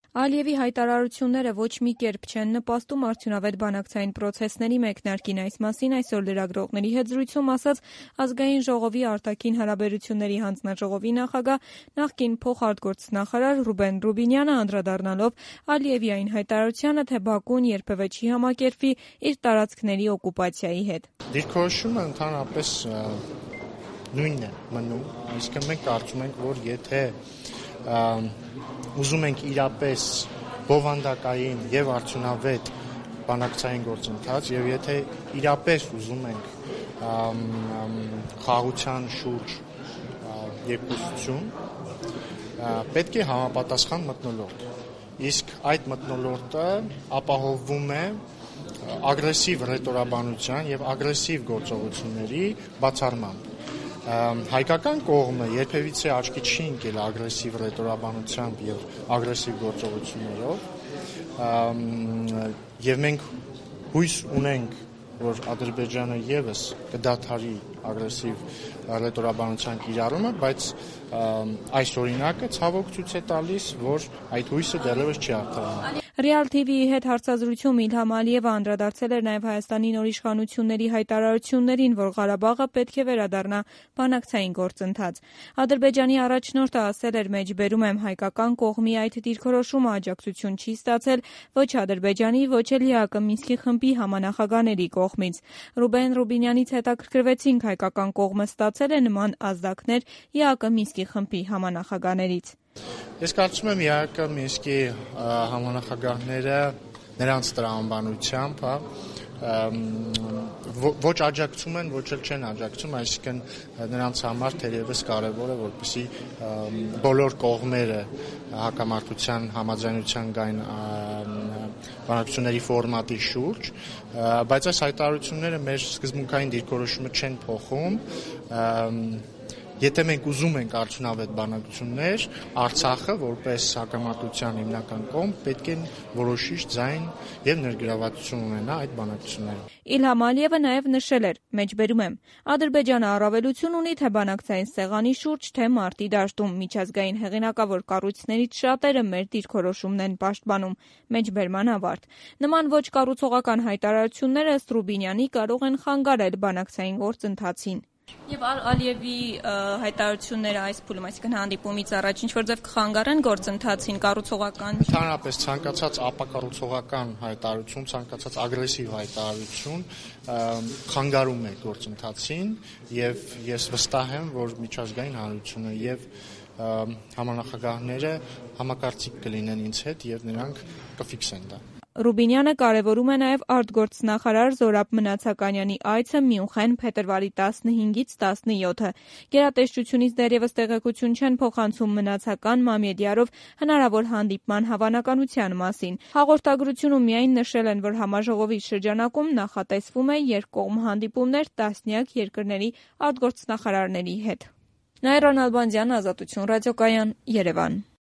Ալիևի հայտարարությունները ոչ մի կերպ չեն նպաստում արդյունավետ բանակցային պրոցեսների մեկնարկին։ Այս մասին այսօր լրագրողների հետ զրույցում ասաց Ազգային ժողովի արտաքին հարաբերությունների հանձնաժողովի նախագահ, նախկին փոխարտգործնախարար Ռուբեն Ռուբինյանը, անդրադառնալով Ալիևի այն հայտարարությանը, թե Բաքուն երբևէ չի համակերպվի իր տարածքների օկուպացիայի հետ։ Դիրքորոշումը ընդհանրապես նույնն է մնում, իսկ մենք կարծում ենք, որ եթե ուզում ենք իրապես բովանդակային եւ արդյունավետ բանակցային գործընթաց եւ եթե իրապես ուզում ենք խաղաղության շուրջ երկխոսություն, պետք է համապատասխան մթնոլորտ։ Իսկ այդ մթնոլորտը ապահովվում է ագրեսիվ ռետորաբանության եւ ագրեսիվ գործողությունների բացառմամբ։ Հայկական կողմը երբևիցե աչքի չի ընկել ագրեսիվ ռետորաբանությամբ եւ ագրեսիվ գործողություններով, եւ մենք հույս ունենք, որ Ադրբեջանը եւս կդադարի ագրեսիվ ռետորաբանության կիրառումը, բայց այս օրինակը ցավոք ցույց է տալիս, որ այդ հույսը դեռևս չի արդարանում։ Ռիալ TV-ի հետ հարցազրույցում Իլհամ Ալիևը անդրադարձել էր նաև Հայաստանի նոր իշխանությունների հայտարարություններին, որ Ղարաբաղը պետք է վերադառնա բանակցային գործընթաց։ Ադրբեջանի առաջնորդը ասել էր, մեջբերում եմ, հայկական կողմի այդ դիրքորոշումը աջակցություն չի ստացել ոչ Ադրբեջանի, ոչ էլ ԵԱԿ Մինսկի խմբի համանախագահների կողմից։ Ռուբեն Ռուբինյանից հետաքրքրվեցինք, հայկական կողմը ստացել է նման ազդակներ ԵԱԿ Մինսկի խմբի համանախագահներից։ Ես կարծում եմ ԵԱԿ Մինսկի համանախագահները նրանց տրամաբանությամբ ոչ աջակցում են, ոչ էլ չեն աջակցում, այսինքն նրանց համար թերևս կարևոր է, որպեսզի բոլոր կողմերը հակամարտության համաձայնության գային բանակցությունների ֆորմատի շուրջ, բայց այս հայտարարությունները մեր սկզբունքային դիրքորոշումը չեն փոխում։ Եթե մենք ուզում ենք արդյունավետ բանակցություններ, Արցախը որպես հակամարտության հիմնական կողմ պետք է որոշիչ ձայն եւ ներգրավվածություն ունենա այդ բանակցություններում։ Իլհամ Ալիևը նաեւ նշել էր, մեջբերում եմ, Ադրբեջանը առավելություն ունի թե բանակցային սեղանի շուրջ, թե մարտի դաշտում, միջազգային հեղինակավոր կառույցներից շատերը մեր դիրքորոշումն են պաշտպանում, մեջբերման ավարտ։ Նման ոչ կառուցողական հայտարարությունները ըստ Ռուբինյանի կարող են խանգարել բանակցային գործընթացին։ Եվ Ալիևի հայտարարությունները այս փուլում, այսինքն հանդիպումից առաջ ինչ-որ ձև կխանգարեն գործընթացին, կառուցողական։ Ընդհանրապես ցանկացած ապակառուցողական հայտարարություն, ցանկացած ագրեսիվ հայտարարություն խանգարում է գործընթացին եւ ես վստահ եմ, որ միջազգային հանրությունը եւ համանախագահները համակարծիք կլինեն ինձ հետ եւ նրանք կֆիքսեն դա։ Ռուբինյանը կարևորում է նաև արտգործնախարար Զորաբ Մնացականյանի այցը Մյունխեն փետրվարի 15-ից 17-ը։ Գերատեսչությունից դեռևս տեղեկություն չեն փոխանցում Մնացական Մամեդյարով հնարավոր հանդիպման հավանականության մասին։ Հաղորդագրությունում միայն նշել են, որ համաժողովի շրջանակում նախատեսվում է երկկողմ հանդիպումներ տասնյակ երկրների արտգործնախարարների հետ։ Նայիրան Ալբանդյան, Ազատություն ռադիոկայան, Երևան։